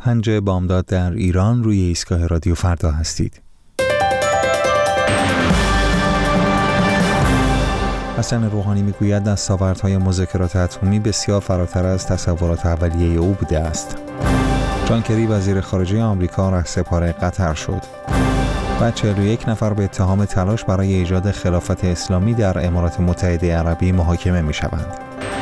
5 بامداد در ایران روی ایستگاه رادیو فردا هستید. حسن روحانی میگوید دستاوردهای مذاکرات اتمی بسیار فراتر از تصورات اولیه او بوده است. جان کری وزیر خارجه آمریکا رهسپار قطر شد. و 41 نفر به اتهام تلاش برای ایجاد خلافت اسلامی در امارات متحده عربی محاکمه میشوند.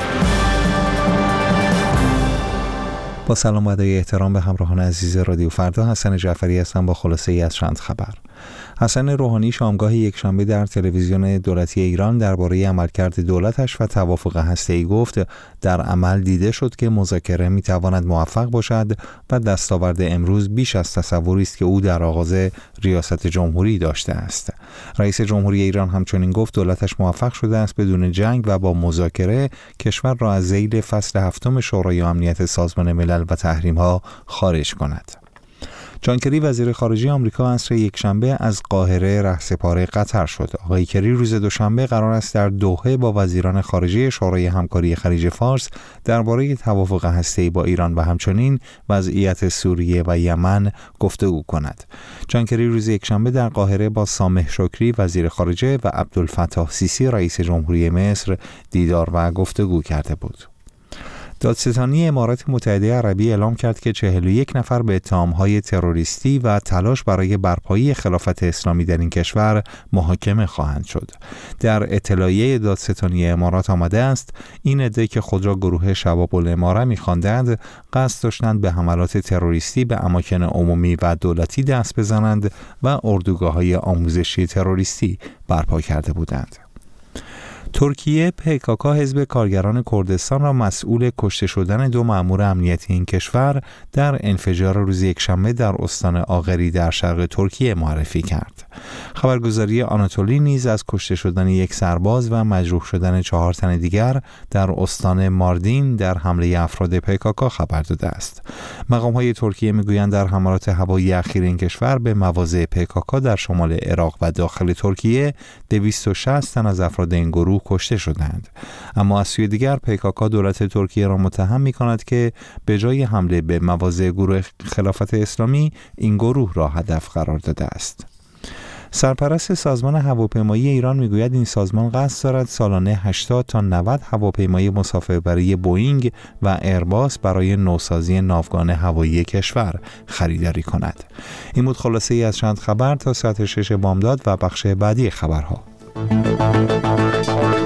با سلام و ادای احترام به همراهان عزیز رادیو فردا، حسن جعفری هستم با خلاصه ای از چند خبر. حسن روحانی شامگاه یکشنبه در تلویزیون دولتی ایران درباره عملکرد دولتش و توافق هسته‌ای گفت در عمل دیده شد که مذاکره میتواند موفق باشد و دستاورد امروز بیش از تصوری است که او در آغاز ریاست جمهوری داشته است. رئیس جمهوری ایران همچنین گفت دولتش موفق شده است بدون جنگ و با مذاکره کشور را از ذیل فصل 7 شورای امنیت سازمان ملل و تحریم‌ها خارج کند. جان کری وزیر خارجه آمریکا عصر یکشنبه از قاهره رهسپار قطر شد. آقای کری روز دوشنبه قرار است در دوحه با وزیران خارجه شورای همکاری خلیج فارس درباره توافق هسته‌ای با ایران و همچنین وضعیت سوریه و یمن گفتگو کند. جان کری روز یکشنبه در قاهره با سامح شکری وزیر خارجه و عبدالفتاح سیسی رئیس جمهوری مصر دیدار و گفتگو کرده بود. دادستانی امارات متحده عربی اعلام کرد که 41 نفر به اتهام‌های تروریستی و تلاش برای برپایی خلافت اسلامی در این کشور محاکمه خواهند شد. در اطلاعیه دادستانی امارات آمده است این عده که خود را گروه شباب الاماره می‌خواندند قصد داشتند به حملات تروریستی به اماکن عمومی و دولتی دست بزنند و اردوگاه‌های آموزشی تروریستی برپا کرده بودند. ترکیه PKK حزب کارگران کردستان را مسئول کشته شدن 2 مأمور امنیتی این کشور در انفجار روز یکشنبه در استان آغری در شرق ترکیه معرفی کرد. خبرگزاری آناتولی نیز از کشته شدن 1 سرباز و مجروح شدن 4 تن دیگر در استان ماردین در حمله افراد PKK خبر داده است. مقام‌های ترکیه می‌گویند در حملات هوایی اخیر این کشور به مواضع PKK در شمال عراق و داخل ترکیه 260 تن از افراد این گروه کشته شدند. اما از سوی دیگر PKK دولت ترکیه را متهم می‌کند که به جای حمله به مواضع گروه خلافت اسلامی این گروه را هدف قرار داده است. سرپرست سازمان هواپیمایی ایران میگوید این سازمان قصد دارد سالانه 80 تا 90 هواپیمای مسافربری بوئینگ و ایرباس برای نوسازی ناوگان هوایی کشور خریداری کند. این بود خلاصه ای از چند خبر تا ساعت 6 بامداد و بخش بعدی خبرها.